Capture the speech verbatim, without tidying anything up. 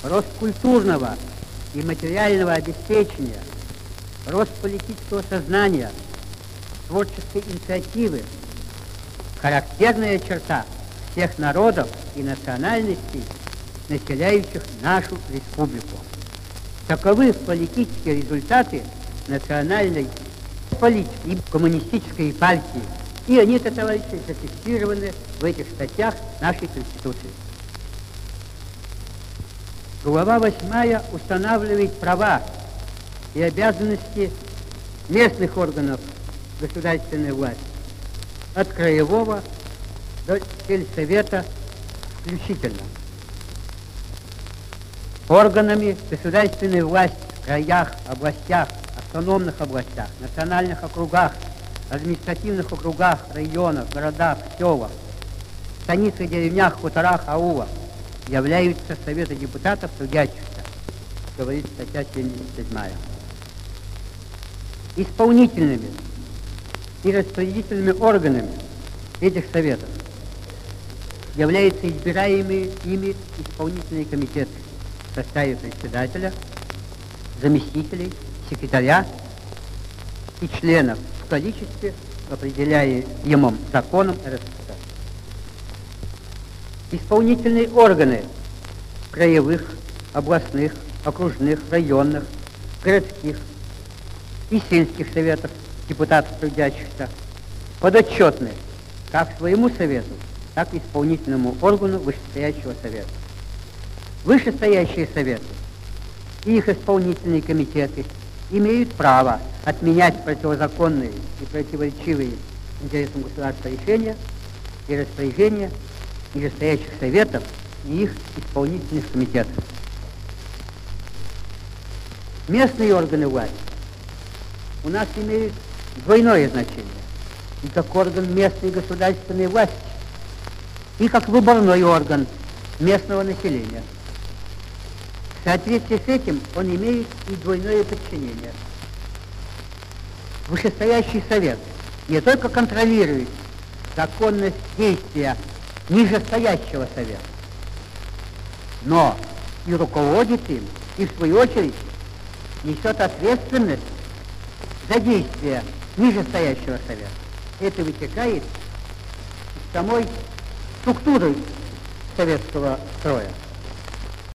рост культурного и материального обеспечения, рост политического сознания, творческой инициативы – характерная черта всех народов и национальностей, населяющих нашу республику. Таковы политические результаты национальной политики и коммунистической партии. И они-то, товарищи, зафиксированы в этих статьях нашей Конституции. Глава восьмая устанавливает права и обязанности местных органов государственной власти, от краевого до сельсовета включительно. Органами государственной власти в краях, областях, автономных областях, национальных округах, административных округах, районах, городах, селах, станицах, деревнях, хуторах, аулах являются советы депутатов трудящихся, говорит статья семьдесят седьмая. Исполнительными и распорядительными органами этих советов являются избираемые ими исполнительные комитеты в составе председателя, заместителей, секретаря и членов в количестве, определяемом законом эр эс эс эр. Исполнительные органы краевых, областных, окружных, районных, городских и сельских советов депутатов трудящихся подотчетны как своему совету, так и исполнительному органу вышестоящего совета. Вышестоящие советы и их исполнительные комитеты имеют право отменять противозаконные и противоречивые интересам государства решения и распоряжения нижестоящих советов и их исполнительных комитетов. Местные органы власти у нас имеют двойное значение: и как орган местной государственной власти, и как выборной орган местного населения. В соответствии с этим он имеет и двойное подчинение. Вышестоящий совет не только контролирует законность действия нижестоящего совета, но и руководит им, и в свою очередь несет ответственность за действия нижестоящего совета. Это вытекает из самой структуры советского строя.